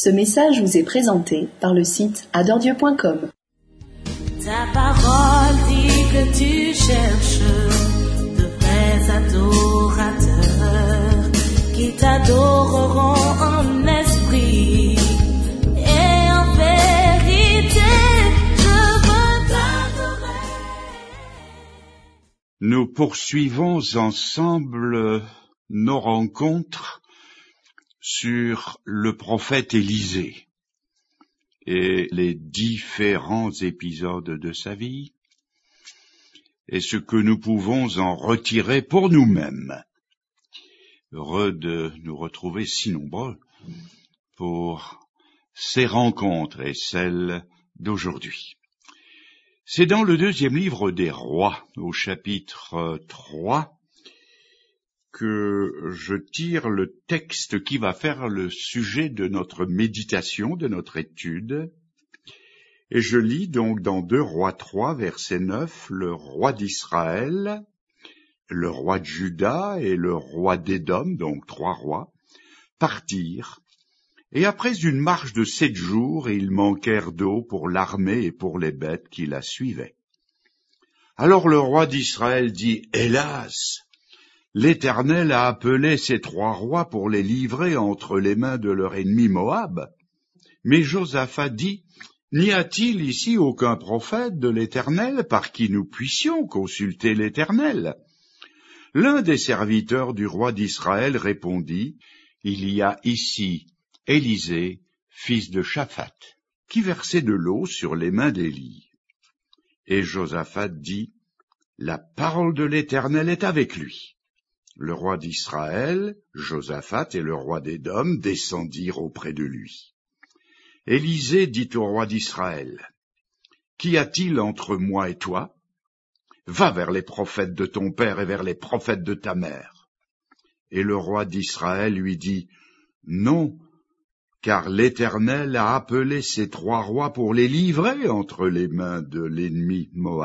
Ce message vous est présenté par le site adoredieu.com. Ta parole dit que tu cherches de vrais adorateurs qui t'adoreront en esprit et en vérité. Je veux t'adorer. Nous poursuivons ensemble nos rencontres sur le prophète Élisée et les différents épisodes de sa vie et ce que nous pouvons en retirer pour nous-mêmes. Heureux de nous retrouver si nombreux pour ces rencontres et celles d'aujourd'hui. C'est dans le 2e livre des Rois, au chapitre 3, que je tire le texte qui va faire le sujet de notre méditation, de notre étude. Et je lis donc dans 2 Rois 3, verset 9, le roi d'Israël, le roi de Juda et le roi d'Édom, donc 3 rois, partirent. Et après une marche de 7 jours, ils manquèrent d'eau pour l'armée et pour les bêtes qui la suivaient. Alors le roi d'Israël dit, « Hélas ! L'Éternel a appelé ces 3 rois pour les livrer entre les mains de leur ennemi Moab. » Mais Josaphat dit, « N'y a-t-il ici aucun prophète de l'Éternel par qui nous puissions consulter l'Éternel ?» L'un des serviteurs du roi d'Israël répondit, « Il y a ici Élisée, fils de Shaphat, qui versait de l'eau sur les mains d'Élie. » Et Josaphat dit, « La parole de l'Éternel est avec lui. » Le roi d'Israël, Josaphat et le roi d'Édom descendirent auprès de lui. Élisée dit au roi d'Israël, « Qu'y a-t-il entre moi et toi? Va vers les prophètes de ton père et vers les prophètes de ta mère. » Et le roi d'Israël lui dit, « Non, car l'Éternel a appelé ces 3 rois pour les livrer entre les mains de l'ennemi Moab. »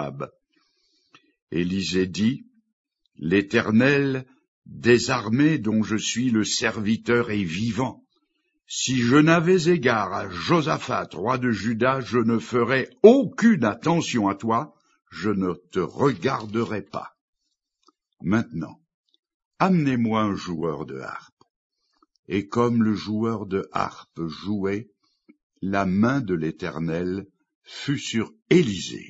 Élisée dit, « L'Éternel des armées dont je suis le serviteur est vivant. Si je n'avais égard à Josaphat, roi de Juda, je ne ferais aucune attention à toi, je ne te regarderai pas. Maintenant, amenez-moi un joueur de harpe. » Et comme le joueur de harpe jouait, la main de l'Éternel fut sur Élisée.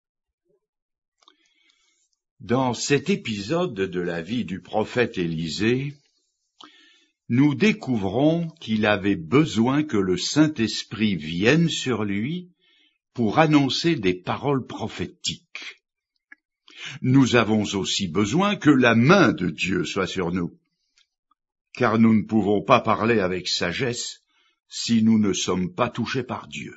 Dans cet épisode de la vie du prophète Élisée, nous découvrons qu'il avait besoin que le Saint-Esprit vienne sur lui pour annoncer des paroles prophétiques. Nous avons aussi besoin que la main de Dieu soit sur nous, car nous ne pouvons pas parler avec sagesse si nous ne sommes pas touchés par Dieu.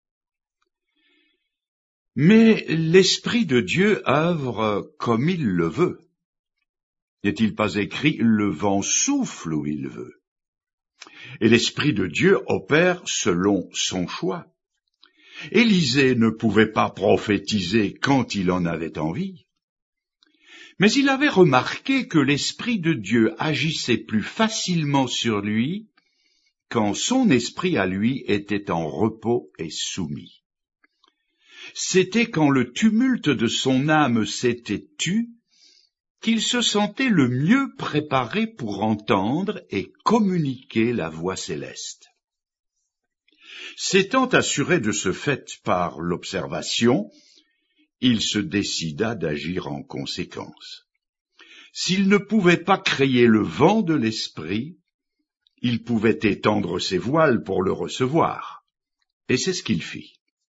Mais l'Esprit de Dieu œuvre comme il le veut. N'est-il pas écrit « Le vent souffle où il veut » ? Et l'Esprit de Dieu opère selon son choix. Élisée ne pouvait pas prophétiser quand il en avait envie. Mais il avait remarqué que l'Esprit de Dieu agissait plus facilement sur lui quand son esprit à lui était en repos et soumis. C'était quand le tumulte de son âme s'était tu qu'il se sentait le mieux préparé pour entendre et communiquer la voix céleste. S'étant assuré de ce fait par l'observation, il se décida d'agir en conséquence. S'il ne pouvait pas créer le vent de l'esprit, il pouvait étendre ses voiles pour le recevoir. Et c'est ce qu'il fit.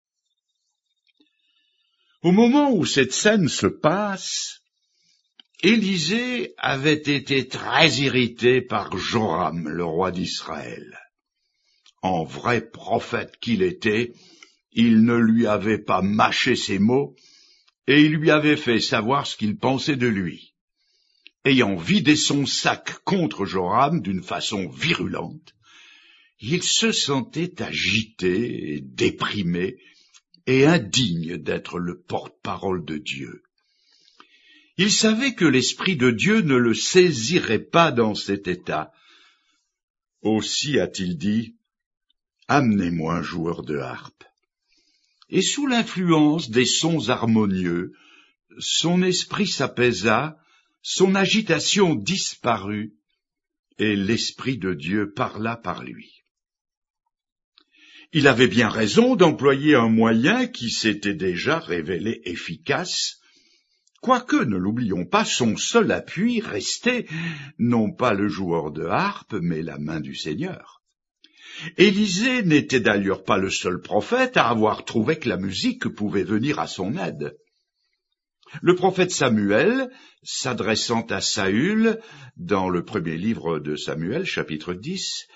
Au moment où cette scène se passe, Élisée avait été très irrité par Joram, le roi d'Israël. En vrai prophète qu'il était, il ne lui avait pas mâché ses mots, et il lui avait fait savoir ce qu'il pensait de lui. Ayant vidé son sac contre Joram d'une façon virulente, il se sentait agité et déprimé et indigne d'être le porte-parole de Dieu. Il savait que l'Esprit de Dieu ne le saisirait pas dans cet état. Aussi a-t-il dit, amenez-moi un joueur de harpe. Et sous l'influence des sons harmonieux, son esprit s'apaisa, son agitation disparut, et l'Esprit de Dieu parla par lui. Il avait bien raison d'employer un moyen qui s'était déjà révélé efficace, quoique, ne l'oublions pas, son seul appui restait non pas le joueur de harpe, mais la main du Seigneur. Élisée n'était d'ailleurs pas le seul prophète à avoir trouvé que la musique pouvait venir à son aide. Le prophète Samuel, s'adressant à Saül, dans le premier livre de Samuel, chapitre 10,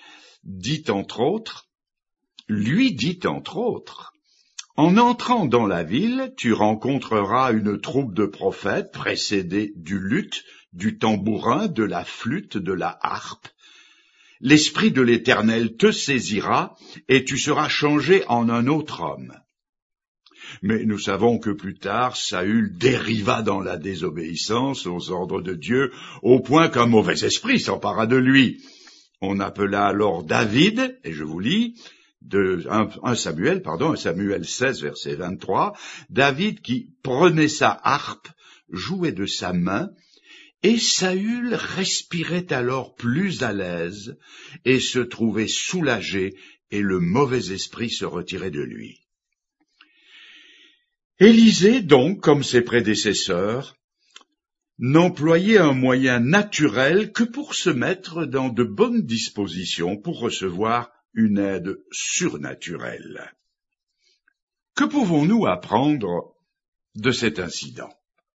lui dit entre autres, « En entrant dans la ville, tu rencontreras une troupe de prophètes précédés du luth, du tambourin, de la flûte, de la harpe. L'Esprit de l'Éternel te saisira et tu seras changé en un autre homme. » Mais nous savons que plus tard, Saül dériva dans la désobéissance aux ordres de Dieu, au point qu'un mauvais esprit s'empara de lui. On appela alors David, et je vous lis, 1 Samuel 16, verset 23, David qui prenait sa harpe, jouait de sa main, et Saül respirait alors plus à l'aise, et se trouvait soulagé, et le mauvais esprit se retirait de lui. Élisée, donc, comme ses prédécesseurs, n'employait un moyen naturel que pour se mettre dans de bonnes dispositions pour recevoir une aide surnaturelle. Que pouvons-nous apprendre de cet incident?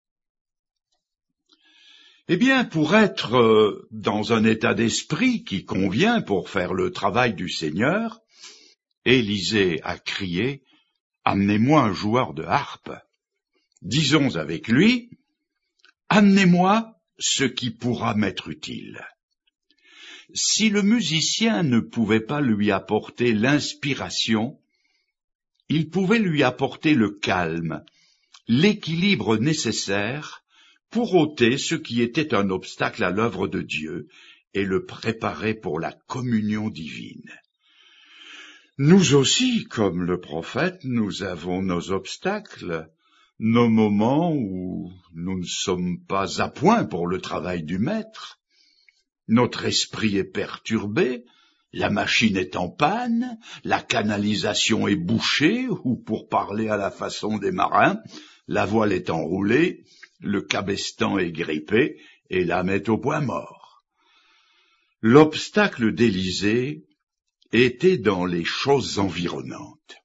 Eh bien, pour être dans un état d'esprit qui convient pour faire le travail du Seigneur, Élisée a crié « Amenez-moi un joueur de harpe ». Disons avec lui « Amenez-moi ce qui pourra m'être utile ». Si le musicien ne pouvait pas lui apporter l'inspiration, il pouvait lui apporter le calme, l'équilibre nécessaire pour ôter ce qui était un obstacle à l'œuvre de Dieu et le préparer pour la communion divine. Nous aussi, comme le prophète, nous avons nos obstacles, nos moments où nous ne sommes pas à point pour le travail du maître. Notre esprit est perturbé, la machine est en panne, la canalisation est bouchée, ou pour parler à la façon des marins, la voile est enroulée, le cabestan est grippé, et l'âme est au point mort. L'obstacle d'Élisée était dans les choses environnantes.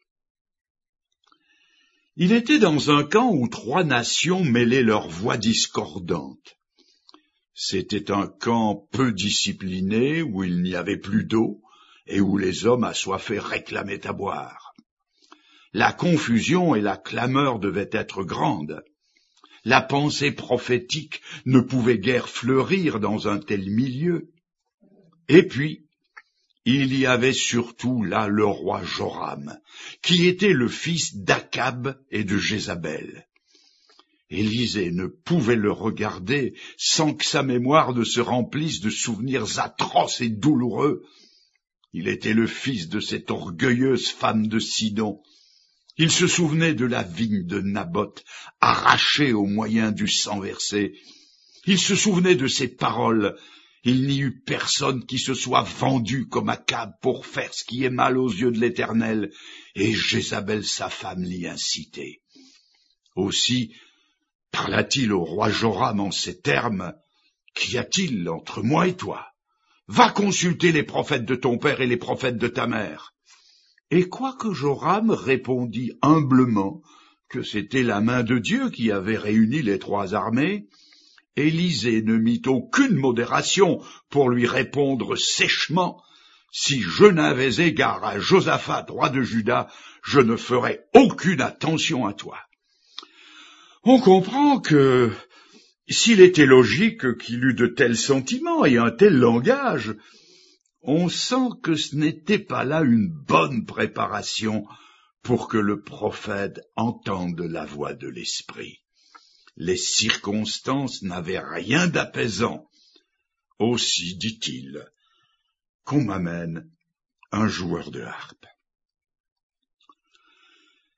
Il était dans un camp où 3 nations mêlaient leurs voix discordantes. C'était un camp peu discipliné, où il n'y avait plus d'eau, et où les hommes assoiffés réclamaient à boire. La confusion et la clameur devaient être grandes. La pensée prophétique ne pouvait guère fleurir dans un tel milieu. Et puis, il y avait surtout là le roi Joram, qui était le fils d'Akab et de Jézabel. Élisée ne pouvait le regarder sans que sa mémoire ne se remplisse de souvenirs atroces et douloureux. Il était le fils de cette orgueilleuse femme de Sidon. Il se souvenait de la vigne de Naboth, arrachée au moyen du sang versé. Il se souvenait de ses paroles. Il n'y eut personne qui se soit vendu comme Akab pour faire ce qui est mal aux yeux de l'Éternel, et Jézabel sa femme l'y incitait. Aussi parla-t-il au roi Joram en ces termes, « Qu'y a-t-il entre moi et toi? Va consulter les prophètes de ton père et les prophètes de ta mère. » Et quoique Joram répondit humblement que c'était la main de Dieu qui avait réuni les 3 armées, Élisée ne mit aucune modération pour lui répondre sèchement, « Si je n'avais égard à Josaphat, roi de Juda, je ne ferais aucune attention à toi. » On comprend que, s'il était logique qu'il eût de tels sentiments et un tel langage, on sent que ce n'était pas là une bonne préparation pour que le prophète entende la voix de l'Esprit. Les circonstances n'avaient rien d'apaisant. Aussi, dit-il, qu'on m'amène un joueur de harpe.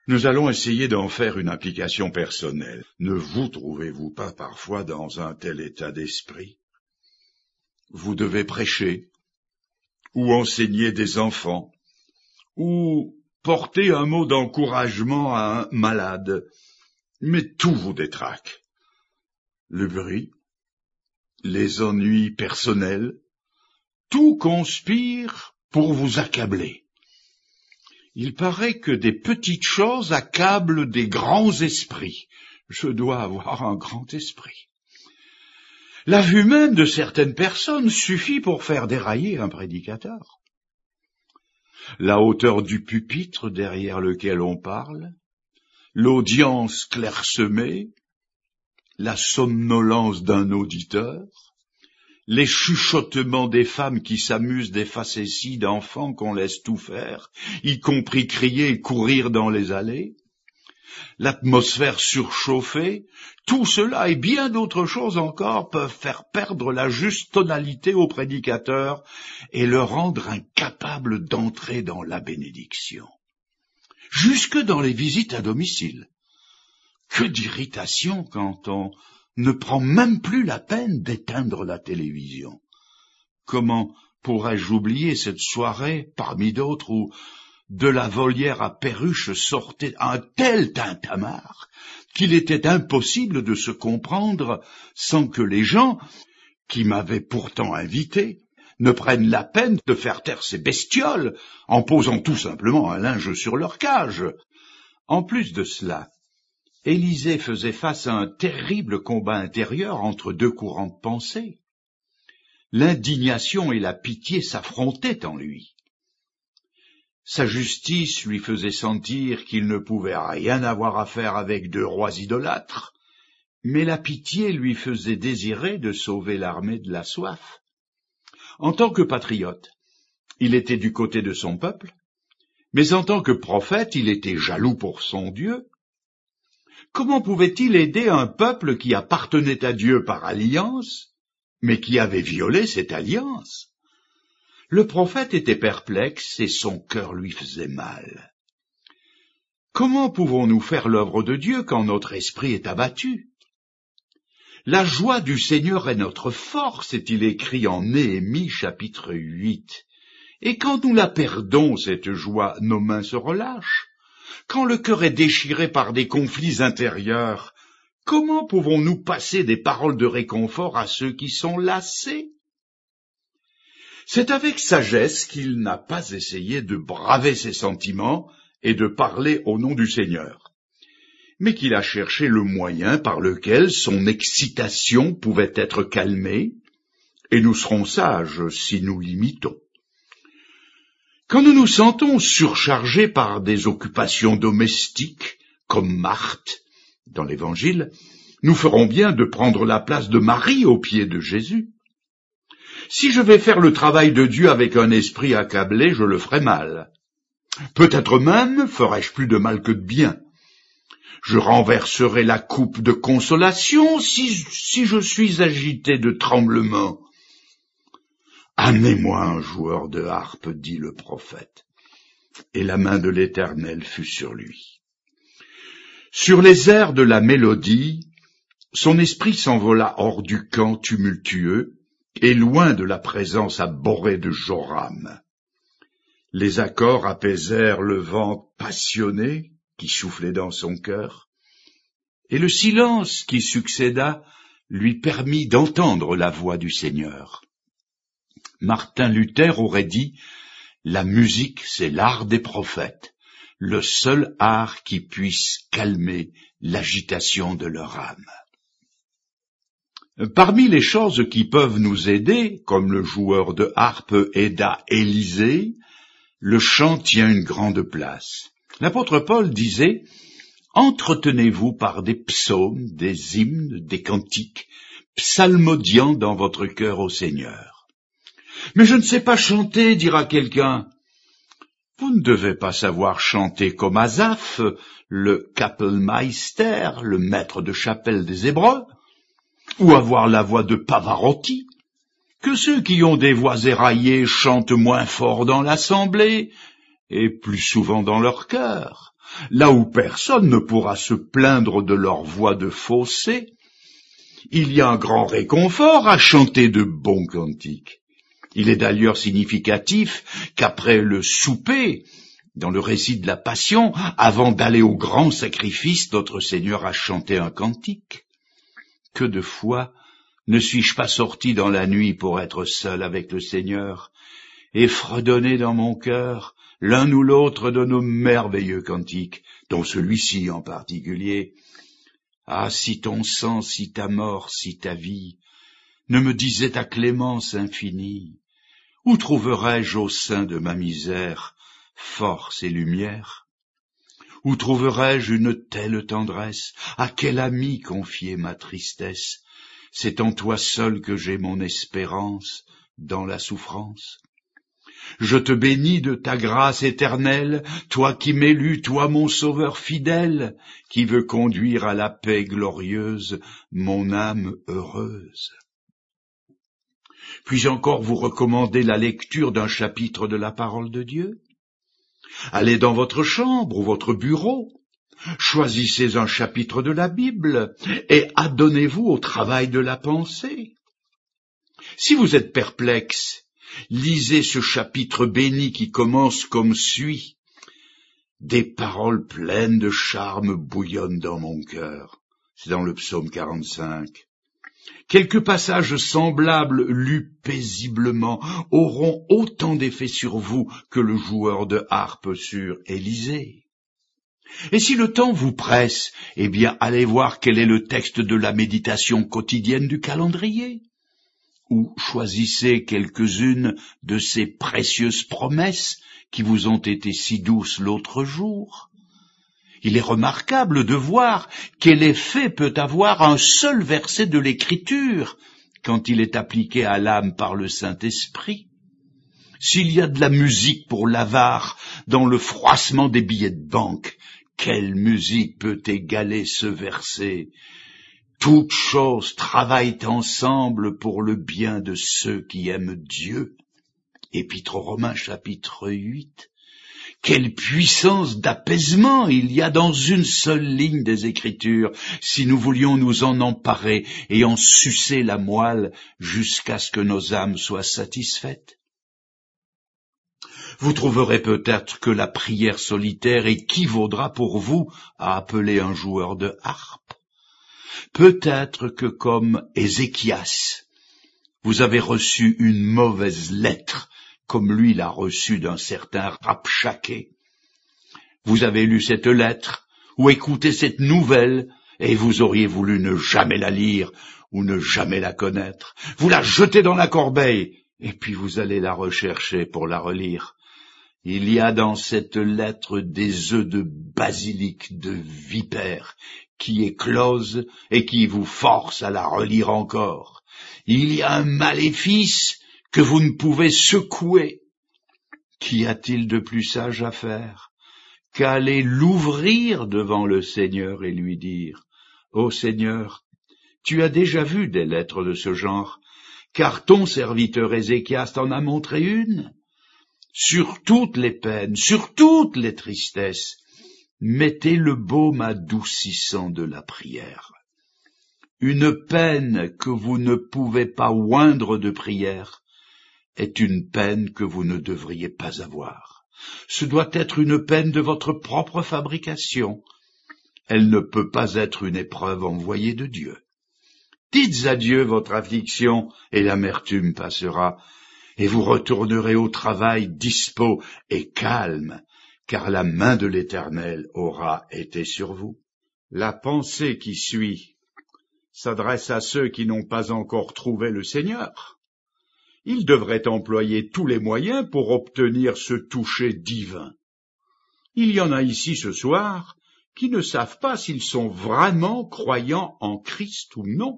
Nous allons essayer d'en faire une application personnelle. Ne vous trouvez-vous pas parfois dans un tel état d'esprit? Vous devez prêcher, ou enseigner des enfants, ou porter un mot d'encouragement à un malade, mais tout vous détraque. Le bruit, les ennuis personnels, tout conspire pour vous accabler. Il paraît que des petites choses accablent des grands esprits. Je dois avoir un grand esprit. La vue même de certaines personnes suffit pour faire dérailler un prédicateur. La hauteur du pupitre derrière lequel on parle, l'audience clairsemée, la somnolence d'un auditeur, les chuchotements des femmes qui s'amusent des facéties d'enfants qu'on laisse tout faire, y compris crier et courir dans les allées, l'atmosphère surchauffée, tout cela et bien d'autres choses encore peuvent faire perdre la juste tonalité au prédicateur et le rendre incapable d'entrer dans la bénédiction. Jusque dans les visites à domicile. Que d'irritation quand on ne prend même plus la peine d'éteindre la télévision. Comment pourrais-je oublier cette soirée, parmi d'autres, où de la volière à perruche sortait un tel tintamarre qu'il était impossible de se comprendre sans que les gens, qui m'avaient pourtant invité, ne prennent la peine de faire taire ces bestioles en posant tout simplement un linge sur leur cage. En plus de cela, Élisée faisait face à un terrible combat intérieur entre deux courants de pensée. L'indignation et la pitié s'affrontaient en lui. Sa justice lui faisait sentir qu'il ne pouvait rien avoir à faire avec deux rois idolâtres, mais la pitié lui faisait désirer de sauver l'armée de la soif. En tant que patriote, il était du côté de son peuple, mais en tant que prophète, il était jaloux pour son Dieu. Comment pouvait-il aider un peuple qui appartenait à Dieu par alliance, mais qui avait violé cette alliance? Le prophète était perplexe et son cœur lui faisait mal. Comment pouvons-nous faire l'œuvre de Dieu quand notre esprit est abattu? La joie du Seigneur est notre force, est-il écrit en Néhémie chapitre 8. Et quand nous la perdons, cette joie, nos mains se relâchent. Quand le cœur est déchiré par des conflits intérieurs, comment pouvons-nous passer des paroles de réconfort à ceux qui sont lassés? C'est avec sagesse qu'il n'a pas essayé de braver ses sentiments et de parler au nom du Seigneur, mais qu'il a cherché le moyen par lequel son excitation pouvait être calmée, et nous serons sages si nous l'imitons. Quand nous nous sentons surchargés par des occupations domestiques, comme Marthe dans l'Évangile, nous ferons bien de prendre la place de Marie aux pieds de Jésus. Si je vais faire le travail de Dieu avec un esprit accablé, je le ferai mal. Peut-être même ferai-je plus de mal que de bien. Je renverserai la coupe de consolation si je suis agité de tremblement. Amenez-moi un joueur de harpe, dit le prophète. Et la main de l'Éternel fut sur lui. Sur les airs de la mélodie, son esprit s'envola hors du camp tumultueux et loin de la présence abhorrée de Joram. Les accords apaisèrent le vent passionné qui soufflait dans son cœur, et le silence qui succéda lui permit d'entendre la voix du Seigneur. Martin Luther aurait dit « La musique, c'est l'art des prophètes, le seul art qui puisse calmer l'agitation de leur âme. » Parmi les choses qui peuvent nous aider, comme le joueur de harpe aida Élisée, le chant tient une grande place. L'apôtre Paul disait « Entretenez-vous par des psaumes, des hymnes, des cantiques, psalmodiant dans votre cœur au Seigneur. » Mais je ne sais pas chanter, dira quelqu'un. Vous ne devez pas savoir chanter comme Asaph, le Kapellmeister, le maître de chapelle des Hébreux, ou avoir la voix de Pavarotti. Que ceux qui ont des voix éraillées chantent moins fort dans l'assemblée, et plus souvent dans leur cœur, là où personne ne pourra se plaindre de leur voix de fausset. Il y a un grand réconfort à chanter de bons cantiques. Il est d'ailleurs significatif qu'après le souper, dans le récit de la Passion, avant d'aller au grand sacrifice, notre Seigneur a chanté un cantique. Que de fois ne suis-je pas sorti dans la nuit pour être seul avec le Seigneur et fredonner dans mon cœur l'un ou l'autre de nos merveilleux cantiques, dont celui-ci en particulier. Ah, si ton sang, si ta mort, si ta vie ne me disait ta clémence infinie, où trouverais-je au sein de ma misère force et lumière? Où trouverais-je une telle tendresse? À quel ami confier ma tristesse? C'est en toi seul que j'ai mon espérance dans la souffrance. Je te bénis de ta grâce éternelle, toi qui m'élus, toi mon sauveur fidèle, qui veux conduire à la paix glorieuse mon âme heureuse. Puis-je encore vous recommander la lecture d'un chapitre de la parole de Dieu? Allez dans votre chambre ou votre bureau, choisissez un chapitre de la Bible et adonnez-vous au travail de la pensée. Si vous êtes perplexe, lisez ce chapitre béni qui commence comme suit. Des paroles pleines de charme bouillonnent dans mon cœur. C'est dans le psaume 45. Quelques passages semblables, lus paisiblement, auront autant d'effet sur vous que le joueur de harpe sur Élysée. Et si le temps vous presse, eh bien allez voir quel est le texte de la méditation quotidienne du calendrier. Ou choisissez quelques-unes de ces précieuses promesses qui vous ont été si douces l'autre jour. Il est remarquable de voir quel effet peut avoir un seul verset de l'Écriture quand il est appliqué à l'âme par le Saint-Esprit. S'il y a de la musique pour l'avare dans le froissement des billets de banque, quelle musique peut égaler ce verset? Toutes choses travaillent ensemble pour le bien de ceux qui aiment Dieu. Épître aux Romains, chapitre 8. Quelle puissance d'apaisement il y a dans une seule ligne des Écritures, si nous voulions nous en emparer et en sucer la moelle jusqu'à ce que nos âmes soient satisfaites. Vous trouverez peut-être que la prière solitaire équivaudra pour vous à appeler un joueur de harpe. Peut-être que comme Ézéchias, vous avez reçu une mauvaise lettre, comme lui l'a reçue d'un certain Rabshaké. Vous avez lu cette lettre, ou écouté cette nouvelle, et vous auriez voulu ne jamais la lire, ou ne jamais la connaître. Vous la jetez dans la corbeille, et puis vous allez la rechercher pour la relire. Il y a dans cette lettre des œufs de basilic, de vipère, qui éclosent et qui vous forcent à la relire encore. Il y a un maléfice que vous ne pouvez secouer. Qu'y a-t-il de plus sage à faire qu'aller l'ouvrir devant le Seigneur et lui dire « Ô Seigneur, tu as déjà vu des lettres de ce genre, car ton serviteur Ézéchias t'en a montré une. Sur toutes les peines, sur toutes les tristesses, mettez le baume adoucissant de la prière. Une peine que vous ne pouvez pas oindre de prière est une peine que vous ne devriez pas avoir. Ce doit être une peine de votre propre fabrication. Elle ne peut pas être une épreuve envoyée de Dieu. Dites à Dieu votre affliction et l'amertume passera, et vous retournerez au travail dispos et calme, car la main de l'Éternel aura été sur vous. La pensée qui suit s'adresse à ceux qui n'ont pas encore trouvé le Seigneur. Ils devraient employer tous les moyens pour obtenir ce toucher divin. Il y en a ici ce soir qui ne savent pas s'ils sont vraiment croyants en Christ ou non.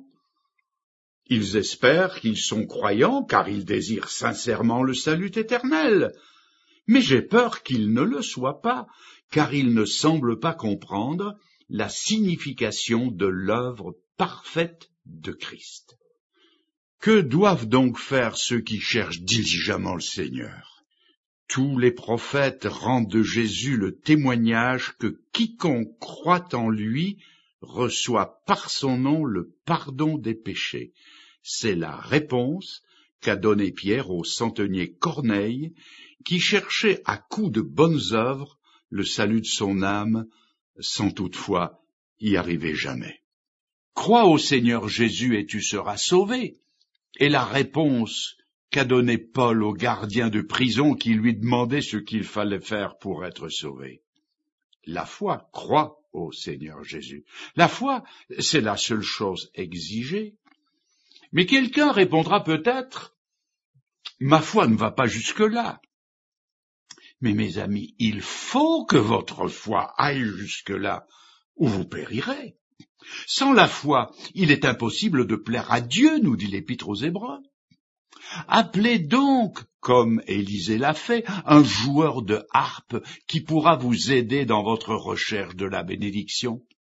Ils espèrent qu'ils sont croyants car ils désirent sincèrement le salut éternel. Mais j'ai peur qu'ils ne le soient pas, car ils ne semblent pas comprendre la signification de l'œuvre parfaite de Christ. Que doivent donc faire ceux qui cherchent diligemment le Seigneur? Tous les prophètes rendent de Jésus le témoignage que quiconque croit en lui reçoit par son nom le pardon des péchés. C'est la réponse qu'a donnée Pierre au centenier Corneille, qui cherchait à coups de bonnes œuvres le salut de son âme, sans toutefois y arriver jamais. Crois au Seigneur Jésus et tu seras sauvé. Et la réponse qu'a donnée Paul au gardien de prison qui lui demandait ce qu'il fallait faire pour être sauvé. La foi croit au Seigneur Jésus. La foi, c'est la seule chose exigée. Mais quelqu'un répondra peut-être, ma foi ne va pas jusque-là. Mais mes amis, il faut que votre foi aille jusque-là, ou vous périrez. Sans la foi, il est impossible de plaire à Dieu, nous dit l'Épître aux Hébreux. Appelez donc, comme Élisée l'a fait, un joueur de harpe qui pourra vous aider dans votre recherche de la bénédiction.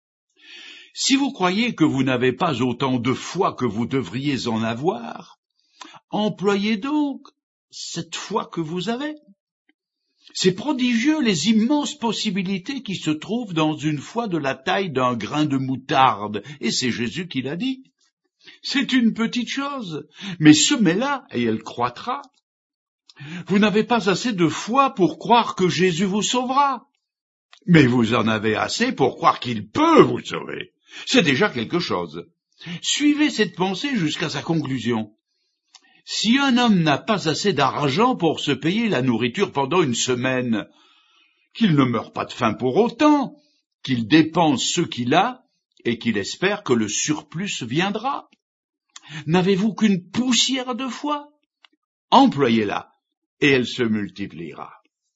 Si vous croyez que vous n'avez pas autant de foi que vous devriez en avoir, employez donc cette foi que vous avez. C'est prodigieux les immenses possibilités qui se trouvent dans une foi de la taille d'un grain de moutarde, et c'est Jésus qui l'a dit. C'est une petite chose, mais semez-la et elle croîtra. Vous n'avez pas assez de foi pour croire que Jésus vous sauvera, mais vous en avez assez pour croire qu'il peut vous sauver. C'est déjà quelque chose. Suivez cette pensée jusqu'à sa conclusion. Si un homme n'a pas assez d'argent pour se payer la nourriture pendant une semaine, qu'il ne meure pas de faim pour autant, qu'il dépense ce qu'il a et qu'il espère que le surplus viendra. N'avez-vous qu'une poussière de foi? Employez-la et elle se multipliera.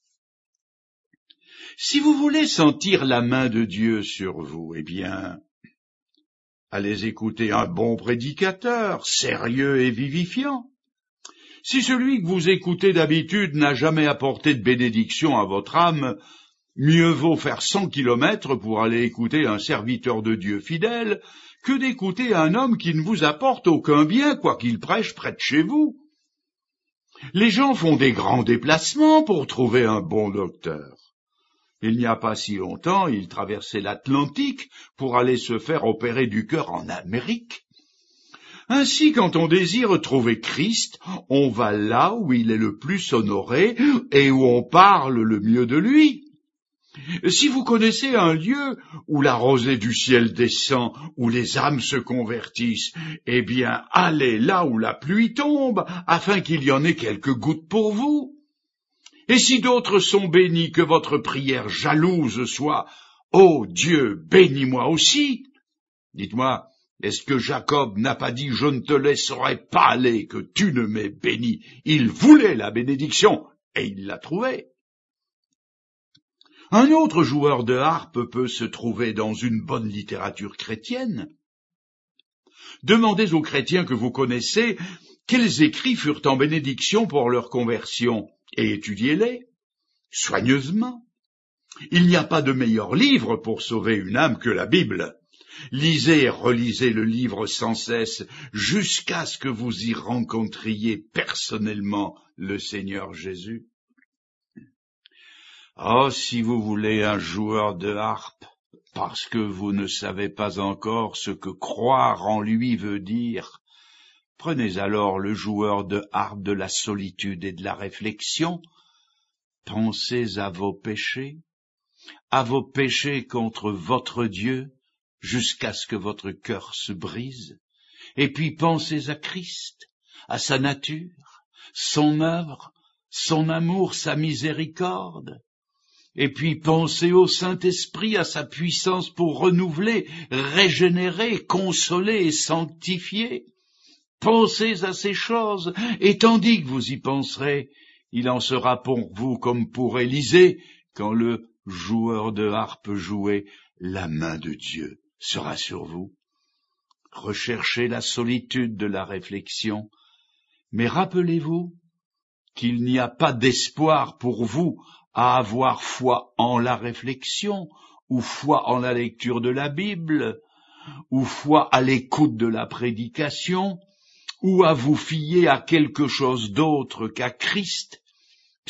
Si vous voulez sentir la main de Dieu sur vous, eh bien, allez écouter un bon prédicateur, sérieux et vivifiant. Si celui que vous écoutez d'habitude n'a jamais apporté de bénédiction à votre âme, mieux vaut faire 100 kilomètres pour aller écouter un serviteur de Dieu fidèle que d'écouter un homme qui ne vous apporte aucun bien, quoi qu'il prêche près de chez vous. Les gens font des grands déplacements pour trouver un bon docteur. Il n'y a pas si longtemps, ils traversaient l'Atlantique pour aller se faire opérer du cœur en Amérique. Ainsi, quand on désire trouver Christ, on va là où il est le plus honoré et où on parle le mieux de lui. Si vous connaissez un lieu où la rosée du ciel descend, où les âmes se convertissent, eh bien, allez là où la pluie tombe, afin qu'il y en ait quelques gouttes pour vous. Et si d'autres sont bénis, que votre prière jalouse soit « Ô Dieu, bénis-moi aussi !» Dites-moi, est-ce que Jacob n'a pas dit « Je ne te laisserai pas aller, que tu ne m'aies béni ». Il voulait la bénédiction, et il l'a trouvée. Un autre joueur de harpe peut se trouver dans une bonne littérature chrétienne. Demandez aux chrétiens que vous connaissez quels écrits furent en bénédiction pour leur conversion, et étudiez-les soigneusement. Il n'y a pas de meilleur livre pour sauver une âme que la Bible. Lisez et relisez le livre sans cesse jusqu'à ce que vous y rencontriez personnellement le Seigneur Jésus. Oh, si vous voulez un joueur de harpe, parce que vous ne savez pas encore ce que croire en lui veut dire, prenez alors le joueur de harpe de la solitude et de la réflexion. Pensez à vos péchés contre votre Dieu, jusqu'à ce que votre cœur se brise, et puis pensez à Christ, à sa nature, son œuvre, son amour, sa miséricorde, et puis pensez au Saint-Esprit, à sa puissance pour renouveler, régénérer, consoler et sanctifier. Pensez à ces choses, et tandis que vous y penserez, il en sera pour vous comme pour Élisée, quand le joueur de harpe jouait, la main de Dieu sera sur vous. Recherchez la solitude de la réflexion, mais rappelez-vous qu'il n'y a pas d'espoir pour vous à avoir foi en la réflexion, ou foi en la lecture de la Bible, ou foi à l'écoute de la prédication, ou à vous fier à quelque chose d'autre qu'à Christ.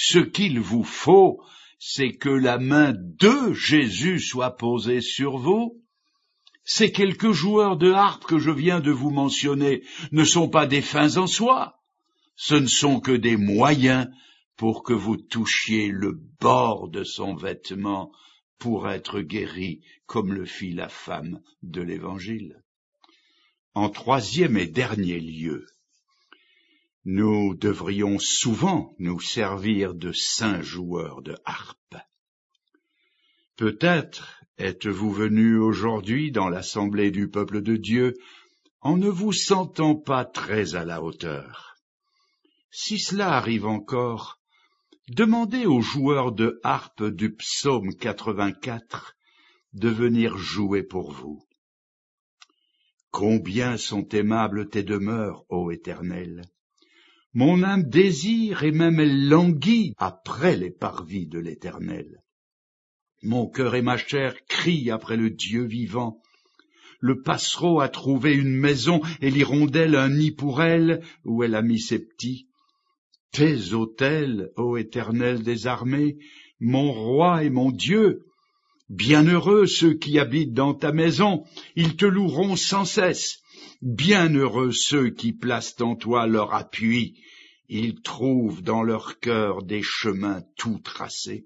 Ce qu'il vous faut, c'est que la main de Jésus soit posée sur vous. Ces quelques joueurs de harpe que je viens de vous mentionner ne sont pas des fins en soi. Ce ne sont que des moyens pour que vous touchiez le bord de son vêtement pour être guéri, comme le fit la femme de l'Évangile. En troisième et dernier lieu, nous devrions souvent nous servir de saints joueurs de harpe. Peut-être êtes-vous venu aujourd'hui dans l'assemblée du peuple de Dieu en ne vous sentant pas très à la hauteur. Si cela arrive encore, demandez aux joueurs de harpe du psaume 84 de venir jouer pour vous. Combien sont aimables tes demeures, ô Éternel! Mon âme désire et même elle languit après les parvis de l'Éternel. Mon cœur et ma chair crient après le Dieu vivant. Le passereau a trouvé une maison et l'hirondelle un nid pour elle, où elle a mis ses petits. Tes autels, ô Éternel des armées, mon roi et mon Dieu, bienheureux ceux qui habitent dans ta maison, ils te loueront sans cesse. Bienheureux ceux qui placent en toi leur appui, ils trouvent dans leur cœur des chemins tout tracés.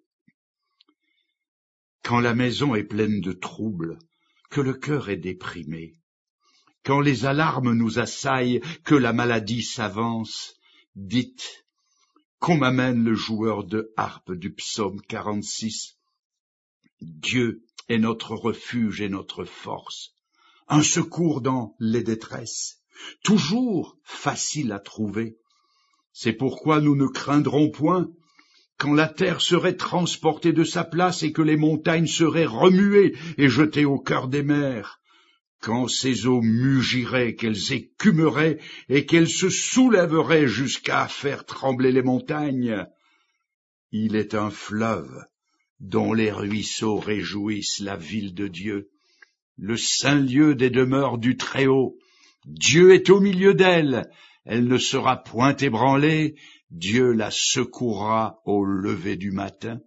Quand la maison est pleine de troubles, que le cœur est déprimé, quand les alarmes nous assaillent, que la maladie s'avance, dites qu'on m'amène le joueur de harpe du psaume 46. Dieu est notre refuge et notre force, un secours dans les détresses, toujours facile à trouver. C'est pourquoi nous ne craindrons point, quand la terre serait transportée de sa place et que les montagnes seraient remuées et jetées au cœur des mers, quand ces eaux mugiraient, qu'elles écumeraient et qu'elles se soulèveraient jusqu'à faire trembler les montagnes. Il est un fleuve dont les ruisseaux réjouissent la ville de Dieu, le saint lieu des demeures du Très-Haut. Dieu est au milieu d'elle, elle ne sera point ébranlée, Dieu la secourra au lever du matin.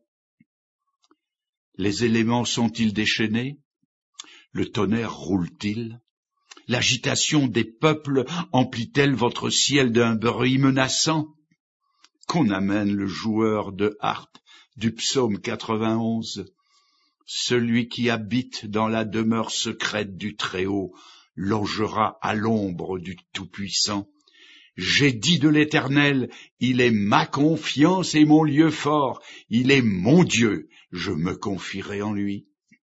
Les éléments sont-ils déchaînés? Le tonnerre roule-t-il? L'agitation des peuples emplit-elle votre ciel d'un bruit menaçant? Qu'on amène le joueur de harpe du psaume 91. Celui qui habite dans la demeure secrète du Très-Haut logera à l'ombre du Tout-Puissant. J'ai dit de l'Éternel, il est ma confiance et mon lieu fort, il est mon Dieu, je me confierai en lui.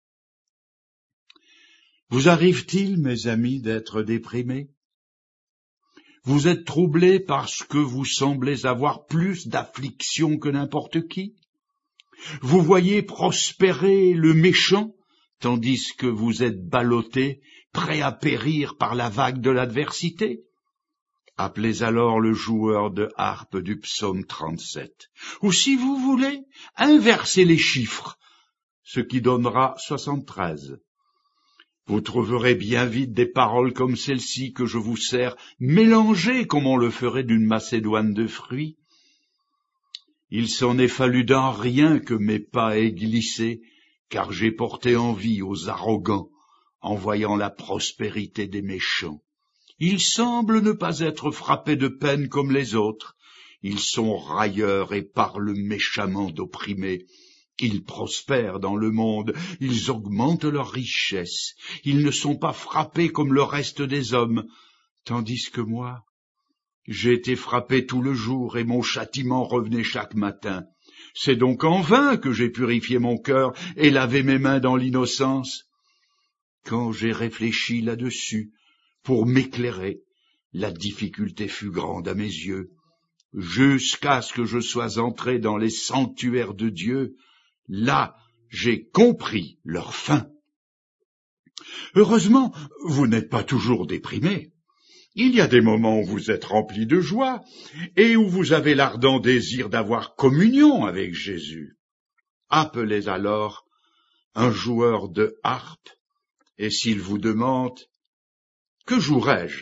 Vous arrive-t-il, mes amis, d'être déprimés? Vous êtes troublés parce que vous semblez avoir plus d'affliction que n'importe qui? Vous voyez prospérer le méchant, tandis que vous êtes ballottés, prêts à périr par la vague de l'adversité? Appelez alors le joueur de harpe du psaume 37. Ou si vous voulez, inversez les chiffres, ce qui donnera 73. Vous trouverez bien vite des paroles comme celle-ci que je vous sers, mélangées comme on le ferait d'une macédoine de fruits. Il s'en est fallu d'un rien que mes pas aient glissé, car j'ai porté envie aux arrogants en voyant la prospérité des méchants. Ils semblent ne pas être frappés de peine comme les autres. Ils sont railleurs et parlent méchamment d'opprimés. Ils prospèrent dans le monde, ils augmentent leur richesse. Ils ne sont pas frappés comme le reste des hommes, tandis que moi, j'ai été frappé tout le jour et mon châtiment revenait chaque matin. C'est donc en vain que j'ai purifié mon cœur et lavé mes mains dans l'innocence. Quand j'ai réfléchi là-dessus, pour m'éclairer, la difficulté fut grande à mes yeux, jusqu'à ce que je sois entré dans les sanctuaires de Dieu. Là, j'ai compris leur fin. Heureusement, vous n'êtes pas toujours déprimés. Il y a des moments où vous êtes remplis de joie et où vous avez l'ardent désir d'avoir communion avec Jésus. Appelez alors un joueur de harpe, et s'il vous demande « Que jouerai-je »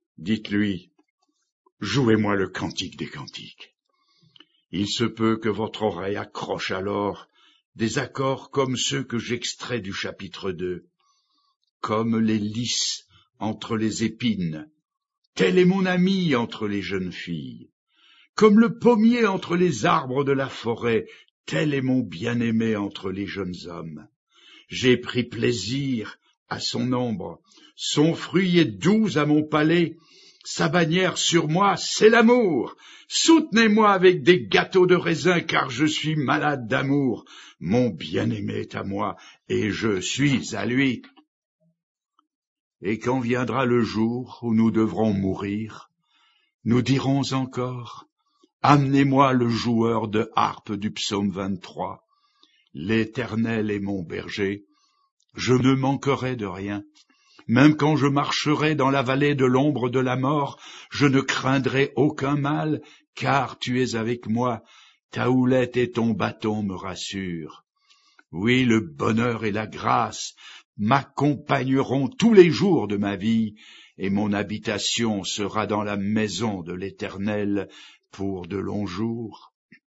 dites-lui « Jouez-moi le cantique des cantiques ». Il se peut que votre oreille accroche alors des accords comme ceux que j'extrais du chapitre 2, comme les lys entre les épines, tel est mon ami entre les jeunes filles, comme le pommier entre les arbres de la forêt, tel est mon bien-aimé entre les jeunes hommes. J'ai pris plaisir à son ombre, son fruit est doux à mon palais, sa bannière sur moi, c'est l'amour. Soutenez-moi avec des gâteaux de raisin, car je suis malade d'amour. Mon bien-aimé est à moi, et je suis à lui. Et quand viendra le jour où nous devrons mourir, nous dirons encore, amenez-moi le joueur de harpe du psaume 23. L'Éternel est mon berger, je ne manquerai de rien. Même quand je marcherai dans la vallée de l'ombre de la mort, je ne craindrai aucun mal, car tu es avec moi, ta houlette et ton bâton me rassurent. Oui, le bonheur et la grâce m'accompagneront tous les jours de ma vie, et mon habitation sera dans la maison de l'Éternel pour de longs jours.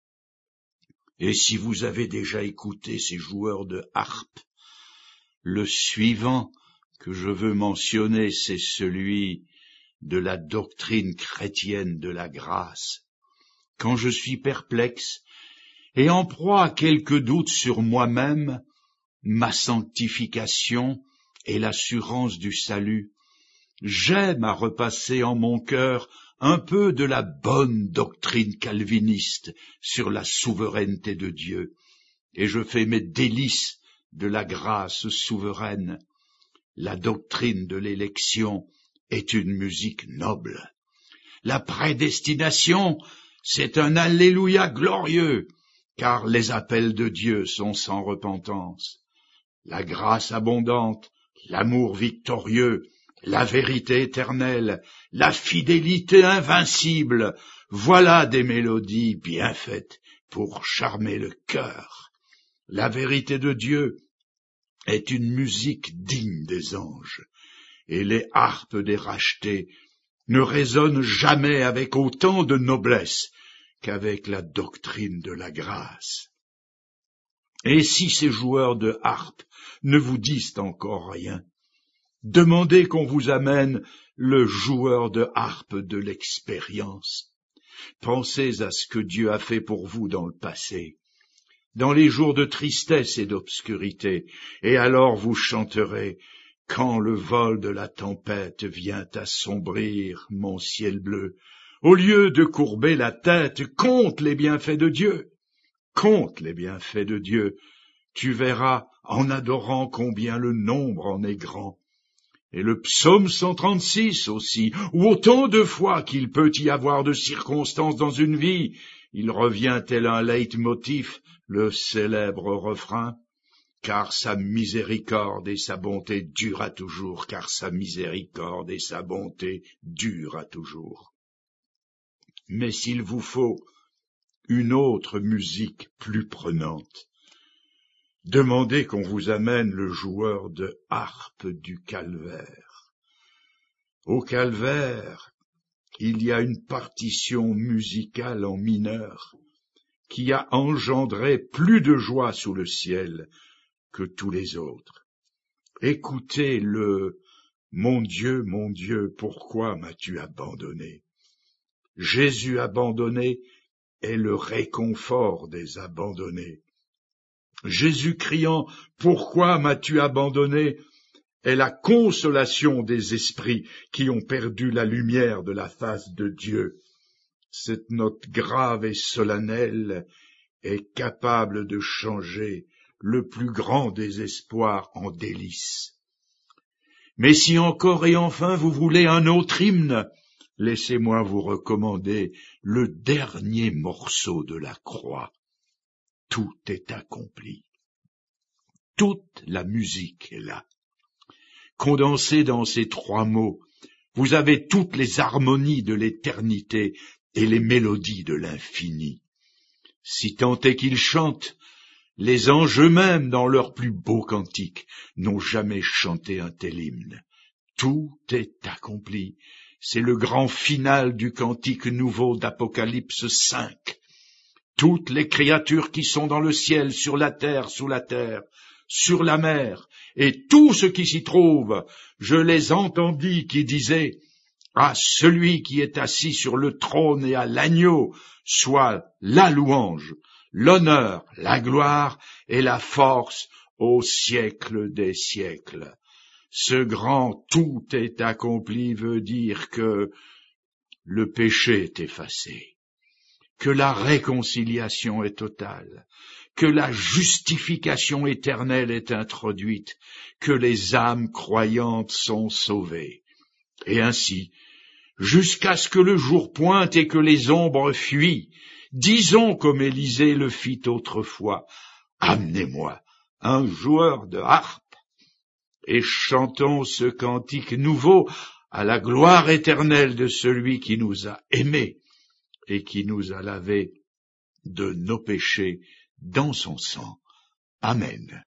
Et si vous avez déjà écouté ces joueurs de harpe, le suivant que je veux mentionner, c'est celui de la doctrine chrétienne de la grâce. Quand je suis perplexe et en proie à quelques doutes sur moi-même, ma sanctification et l'assurance du salut, j'aime à repasser en mon cœur un peu de la bonne doctrine calviniste sur la souveraineté de Dieu, et je fais mes délices de la grâce souveraine. La doctrine de l'élection est une musique noble. La prédestination, c'est un Alléluia glorieux, car les appels de Dieu sont sans repentance. La grâce abondante, l'amour victorieux, la vérité éternelle, la fidélité invincible, voilà des mélodies bien faites pour charmer le cœur. La vérité de Dieu est une musique digne des anges, et les harpes des rachetés ne résonnent jamais avec autant de noblesse qu'avec la doctrine de la grâce. Et si ces joueurs de harpe ne vous disent encore rien, demandez qu'on vous amène le joueur de harpe de l'expérience. Pensez à ce que Dieu a fait pour vous dans le passé, dans les jours de tristesse et d'obscurité, et alors vous chanterez « Quand le vol de la tempête vient assombrir mon ciel bleu », au lieu de courber la tête, compte les bienfaits de Dieu. Compte les bienfaits de Dieu. Tu verras en adorant combien le nombre en est grand. Et le psaume 136 aussi, où autant de fois qu'il peut y avoir de circonstances dans une vie, il revient tel un leitmotiv, le célèbre refrain, car sa miséricorde et sa bonté durent à toujours, car sa miséricorde et sa bonté durent à toujours. Mais s'il vous faut une autre musique plus prenante, demandez qu'on vous amène le joueur de harpe du calvaire. Au calvaire, il y a une partition musicale en mineur qui a engendré plus de joie sous le ciel que tous les autres. Écoutez le « Mon Dieu, pourquoi m'as-tu abandonné ?» Jésus abandonné est le réconfort des abandonnés. Jésus criant « Pourquoi m'as-tu abandonné ?» est la consolation des esprits qui ont perdu la lumière de la face de Dieu. Cette note grave et solennelle est capable de changer le plus grand désespoir en délice. Mais si encore et enfin vous voulez un autre hymne, laissez-moi vous recommander le dernier morceau de la croix. Tout est accompli. Toute la musique est là. Condensée dans ces 3 mots, vous avez toutes les harmonies de l'éternité et les mélodies de l'infini. Si tant est qu'ils chantent, les anges eux-mêmes, dans leurs plus beaux cantiques, n'ont jamais chanté un tel hymne. Tout est accompli. C'est le grand final du cantique nouveau d'Apocalypse 5. toutes les créatures qui sont dans le ciel, sur la terre, sous la terre, sur la mer, et tout ce qui s'y trouve, je les entendis qui disaient, à celui qui est assis sur le trône et à l'agneau, soit la louange, l'honneur, la gloire et la force au siècle des siècles. Ce grand tout est accompli veut dire que le péché est effacé, que la réconciliation est totale, que la justification éternelle est introduite, que les âmes croyantes sont sauvées. Et ainsi, jusqu'à ce que le jour pointe et que les ombres fuient, disons comme Élisée le fit autrefois, amenez-moi un joueur de harpe, et chantons ce cantique nouveau à la gloire éternelle de celui qui nous a aimés et qui nous a lavés de nos péchés dans son sang. Amen.